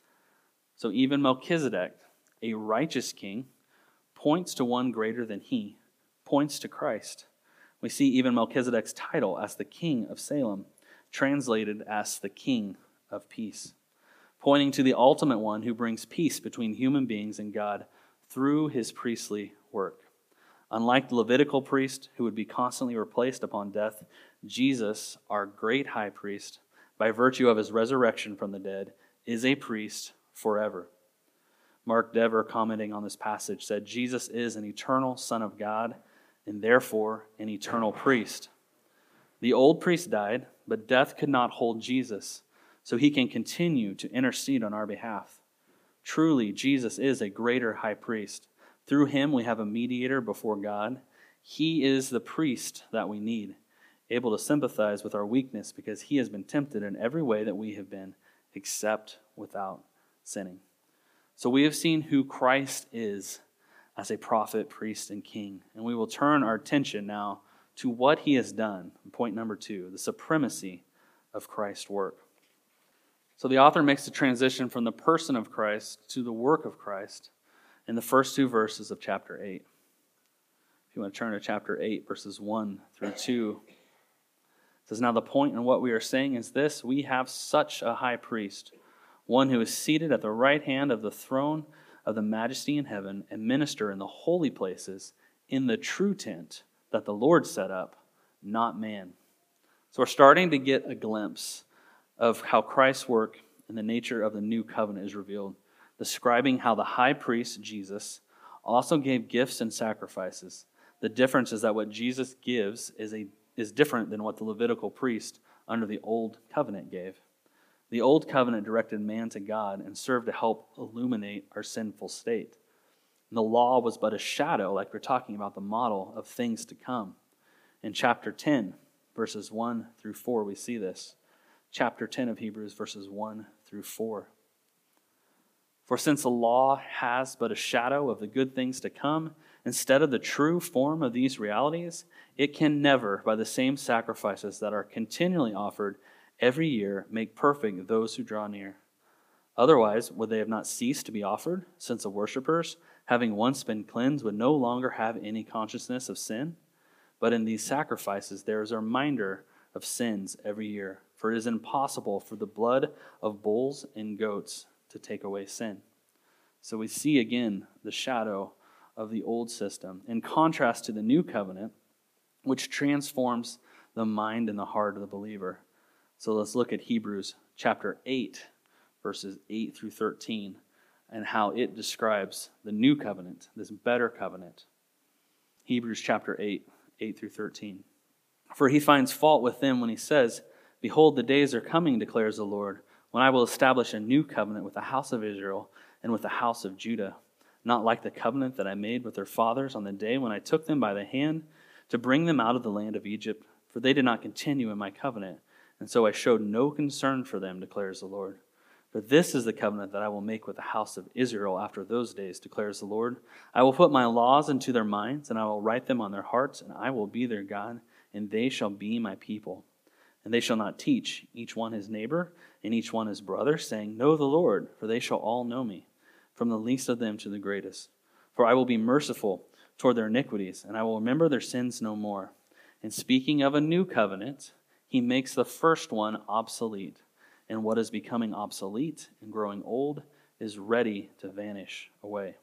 So even Melchizedek, a righteous king, points to one greater than he, points to Christ. We see even Melchizedek's title as the King of Salem, translated as the King of Peace, pointing to the ultimate one who brings peace between human beings and God through his priestly work. Unlike the Levitical priest, who would be constantly replaced upon death, Jesus, our great high priest, by virtue of his resurrection from the dead, is a priest forever. Mark Dever, commenting on this passage, said, "Jesus is an eternal Son of God, and therefore an eternal priest. The old priest died, but death could not hold Jesus, so he can continue to intercede on our behalf. Truly, Jesus is a greater high priest. Through him we have a mediator before God. He is the priest that we need, able to sympathize with our weakness because he has been tempted in every way that we have been, except without sinning." So we have seen who Christ is as a prophet, priest, and king. And we will turn our attention now to what he has done. Point number 2, the supremacy of Christ's work. So the author makes the transition from the person of Christ to the work of Christ in the first two verses of chapter 8. If you want to turn to chapter 8, verses 1 through 2, it says, "Now the point in what we are saying is this: we have such a high priest, one who is seated at the right hand of the throne of the majesty in heaven, and minister in the holy places in the true tent that the Lord set up, not man." So we're starting to get a glimpse of how Christ's work and the nature of the new covenant is revealed, describing how the high priest, Jesus, also gave gifts and sacrifices. The difference is that what Jesus gives is different than what the Levitical priest under the old covenant gave. The old covenant directed man to God and served to help illuminate our sinful state. And the law was but a shadow, like we're talking about, the model of things to come. In chapter 10, verses 1 through 4, we see this. Chapter 10 of Hebrews, verses 1 through 4. "For since the law has but a shadow of the good things to come, instead of the true form of these realities, it can never, by the same sacrifices that are continually offered every year, make perfect those who draw near. Otherwise, would they have not ceased to be offered, since the worshippers, having once been cleansed, would no longer have any consciousness of sin? But in these sacrifices there is a reminder of sins every year. For it is impossible for the blood of bulls and goats to take away sin." So we see again the shadow of the old system in contrast to the new covenant, which transforms the mind and the heart of the believer. So let's look at Hebrews chapter 8, verses 8 through 13, and how it describes the new covenant, this better covenant. Hebrews chapter 8, 8 through 13. "For he finds fault with them when he says, 'Behold, the days are coming, declares the Lord, when I will establish a new covenant with the house of Israel and with the house of Judah, not like the covenant that I made with their fathers on the day when I took them by the hand to bring them out of the land of Egypt. For they did not continue in my covenant, and so I showed no concern for them, declares the Lord. But this is the covenant that I will make with the house of Israel after those days, declares the Lord. I will put my laws into their minds, and I will write them on their hearts, and I will be their God, and they shall be my people. And they shall not teach each one his neighbor and each one his brother, saying, Know the Lord, for they shall all know me, from the least of them to the greatest. For I will be merciful toward their iniquities, and I will remember their sins no more. And speaking of a new covenant, he makes the first one obsolete. And what is becoming obsolete and growing old is ready to vanish away."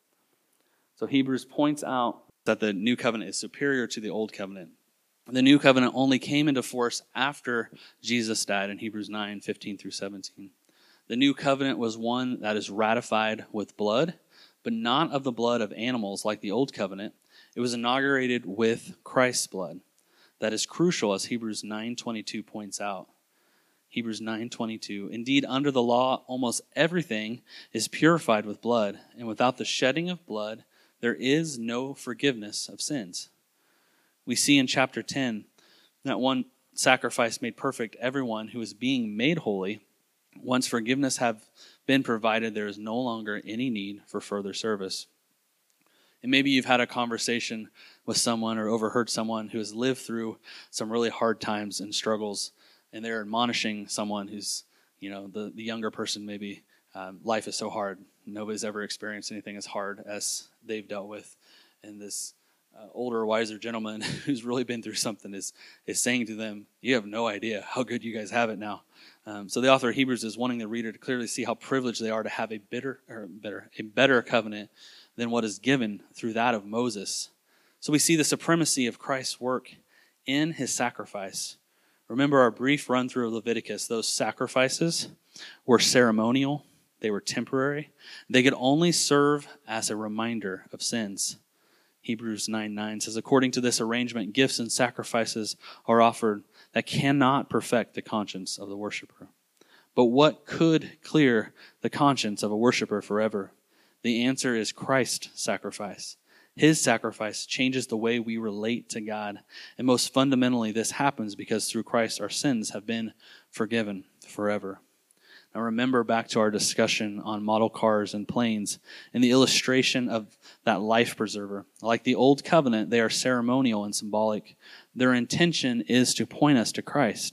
So Hebrews points out that the new covenant is superior to the old covenant. The new covenant only came into force after Jesus died in Hebrews 9, 15 through 17. The new covenant was one that is ratified with blood, but not of the blood of animals like the old covenant. It was inaugurated with Christ's blood. That is crucial, as Hebrews 9:22 points out. Hebrews 9:22. Indeed, under the law, almost everything is purified with blood, and without the shedding of blood, there is no forgiveness of sins. We see in chapter 10 that one sacrifice made perfect everyone who is being made holy. Once forgiveness have been provided, there is no longer any need for further service. And maybe you've had a conversation with someone or overheard someone who has lived through some really hard times and struggles, and they're admonishing someone who's, the younger person maybe, life is so hard. Nobody's ever experienced anything as hard as they've dealt with. And this older, wiser gentleman who's really been through something is saying to them, you have no idea how good you guys have it now. So the author of Hebrews is wanting the reader to clearly see how privileged they are to have a better covenant than what is given through that of Moses. So we see the supremacy of Christ's work in his sacrifice. Remember our brief run through of Leviticus. Those sacrifices were ceremonial. They were temporary. They could only serve as a reminder of sins. Hebrews 9:9 says, according to this arrangement, gifts and sacrifices are offered that cannot perfect the conscience of the worshiper. But what could clear the conscience of a worshiper forever? The answer is Christ's sacrifice. His sacrifice changes the way we relate to God. And most fundamentally, this happens because through Christ our sins have been forgiven forever. Now remember back to our discussion on model cars and planes and the illustration of that life preserver. Like the old covenant, they are ceremonial and symbolic. Their intention is to point us to Christ.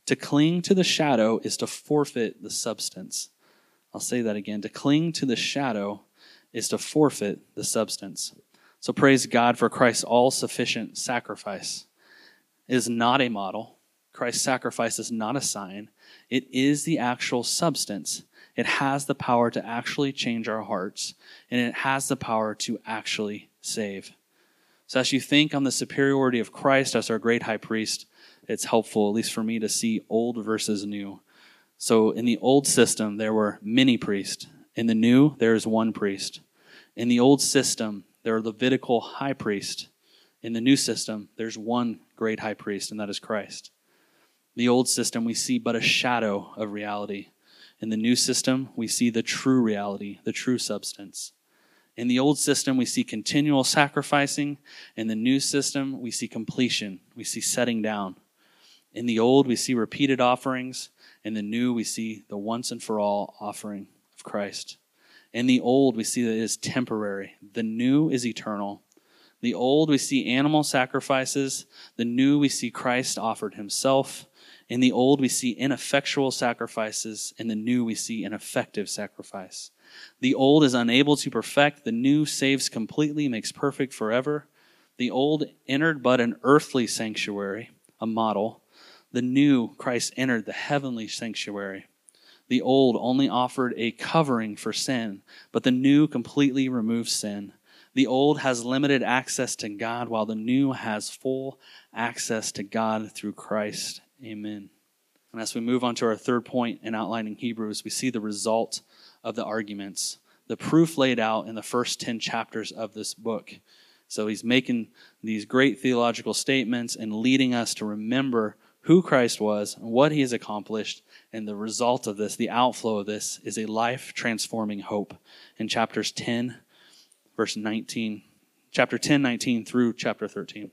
To cling to the shadow is to forfeit the substance. I'll say that again. To cling to the shadow is to forfeit the substance. So praise God for Christ's all-sufficient sacrifice. It is not a model. Christ's sacrifice is not a sign. It is the actual substance. It has the power to actually change our hearts, and it has the power to actually save. So as you think on the superiority of Christ as our great high priest, it's helpful, at least for me, to see old versus new. So in the old system, there were many priests. In the new, there is one priest. In the old system, there are Levitical high priests. In the new system, there's one great high priest, and that is Christ. The old system, we see but a shadow of reality. In the new system, we see the true reality, the true substance. In the old system, we see continual sacrificing. In the new system, we see completion. We see setting down. In the old, we see repeated offerings. In the new, we see the once and for all offering of Christ. In the old, we see that it is temporary. The new is eternal. The old, we see animal sacrifices. The new, we see Christ offered himself. In the old, we see ineffectual sacrifices. In the new, we see an effective sacrifice. The old is unable to perfect. The new saves completely, makes perfect forever. The old entered but an earthly sanctuary, a model. The new, Christ entered the heavenly sanctuary. The old only offered a covering for sin, but the new completely removes sin. The old has limited access to God, while the new has full access to God through Christ. Amen. And as we move on to our third point in outlining Hebrews, we see the result of the arguments, the proof laid out in the first 10 chapters of this book. So he's making these great theological statements and leading us to remember who Christ was and what he has accomplished. And the result of this, the outflow of this, is a life-transforming hope. In chapters 10, verse 19, chapter 10, 19 through chapter 13.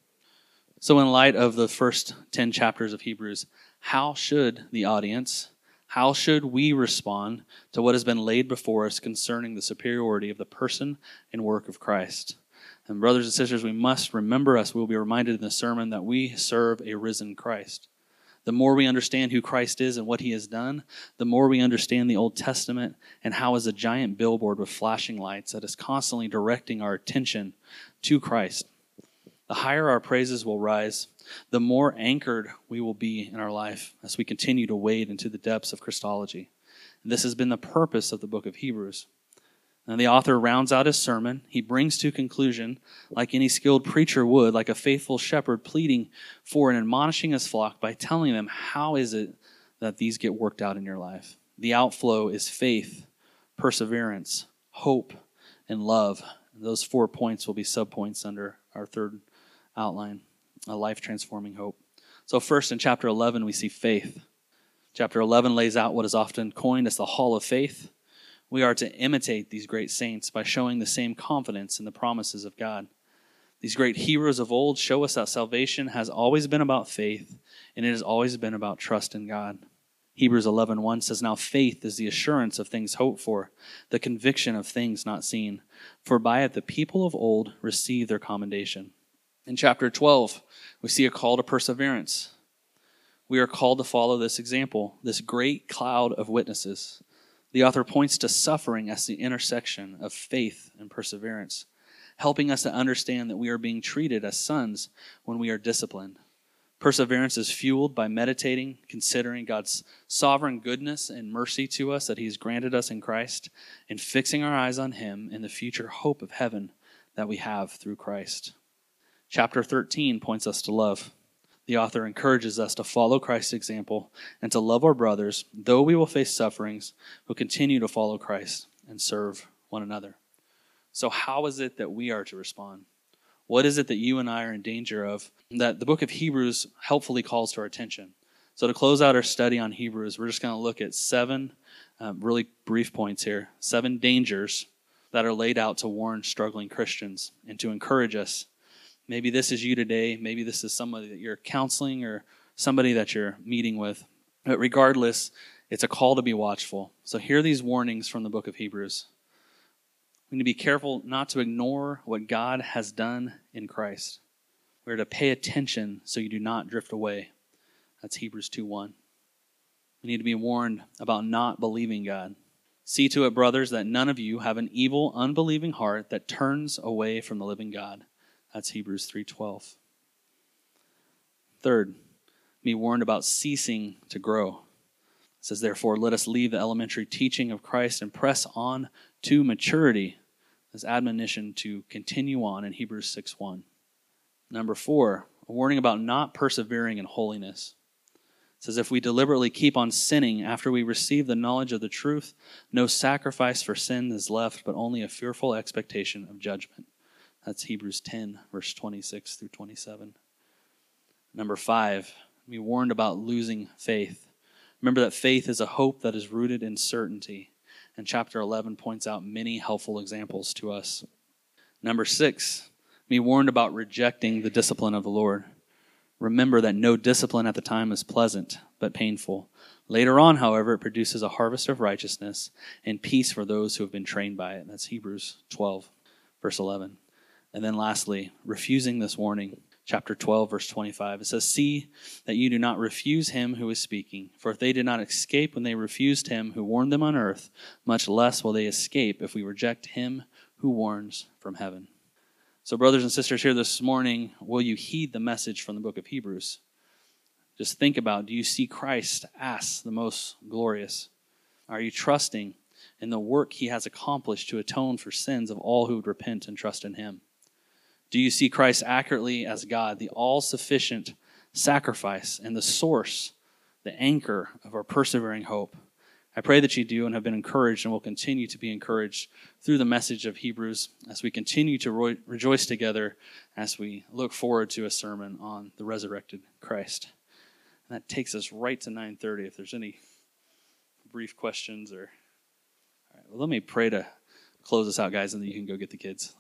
So in light of the first 10 chapters of Hebrews, how should the audience, how should we respond to what has been laid before us concerning the superiority of the person and work of Christ? And brothers and sisters, we must remember us. We'll be reminded in the sermon that we serve a risen Christ. The more we understand who Christ is and what he has done, the more we understand the Old Testament and how is a giant billboard with flashing lights that is constantly directing our attention to Christ. The higher our praises will rise, the more anchored we will be in our life as we continue to wade into the depths of Christology. And this has been the purpose of the book of Hebrews. And the author rounds out his sermon. He brings to conclusion, like any skilled preacher would, like a faithful shepherd pleading for and admonishing his flock by telling them how is it that these get worked out in your life. The outflow is faith, perseverance, hope, and love. And those 4 points will be subpoints under our third outline, a life-transforming hope. So first in chapter 11, we see faith. Chapter 11 lays out what is often coined as the hall of faith. We are to imitate these great saints by showing the same confidence in the promises of God. These great heroes of old show us that salvation has always been about faith, and it has always been about trust in God. Hebrews 11:1 says, "Now faith is the assurance of things hoped for, the conviction of things not seen. For by it the people of old received their commendation." In chapter 12, we see a call to perseverance. We are called to follow this example, this great cloud of witnesses. The author points to suffering as the intersection of faith and perseverance, helping us to understand that we are being treated as sons when we are disciplined. Perseverance is fueled by meditating, considering God's sovereign goodness and mercy to us that he's granted us in Christ, and fixing our eyes on him and the future hope of heaven that we have through Christ. Chapter 13 points us to love. The author encourages us to follow Christ's example and to love our brothers. Though we will face sufferings, we'll continue to follow Christ and serve one another. So how is it that we are to respond? What is it that you and I are in danger of that the book of Hebrews helpfully calls to our attention? So to close out our study on Hebrews, we're just going to look at 7 really brief points here. 7 dangers that are laid out to warn struggling Christians and to encourage us. Maybe this is you today. Maybe this is somebody that you're counseling or somebody that you're meeting with. But regardless, it's a call to be watchful. So here are these warnings from the book of Hebrews. We need to be careful not to ignore what God has done in Christ. We're to pay attention so you do not drift away. That's Hebrews 2:1. We need to be warned about not believing God. See to it, brothers, that none of you have an evil, unbelieving heart that turns away from the living God. That's Hebrews 3:12. Third, be warned about ceasing to grow. It says, therefore, let us leave the elementary teaching of Christ and press on to maturity. This admonition to continue on in Hebrews 6:1. Number 4, a warning about not persevering in holiness. It says, if we deliberately keep on sinning after we receive the knowledge of the truth, no sacrifice for sin is left, but only a fearful expectation of judgment. That's Hebrews 10, verse 26 through 27. Number 5, be warned about losing faith. Remember that faith is a hope that is rooted in certainty. And chapter 11 points out many helpful examples to us. Number 6, be warned about rejecting the discipline of the Lord. Remember that no discipline at the time is pleasant, but painful. Later on, however, it produces a harvest of righteousness and peace for those who have been trained by it. That's Hebrews 12, verse 11. And then lastly, refusing this warning. Chapter 12, verse 25. It says, see that you do not refuse him who is speaking. For if they did not escape when they refused him who warned them on earth, much less will they escape if we reject him who warns from heaven. So brothers and sisters here this morning, will you heed the message from the book of Hebrews? Just think about, do you see Christ as the most glorious? Are you trusting in the work he has accomplished to atone for sins of all who would repent and trust in him? Do you see Christ accurately as God, the all-sufficient sacrifice and the source, the anchor of our persevering hope? I pray that you do and have been encouraged and will continue to be encouraged through the message of Hebrews as we continue to rejoice together as we look forward to a sermon on the resurrected Christ. And that takes us right to 9:30. If there's any brief questions or... All right, well, let me pray to close this out, guys, and then you can go get the kids.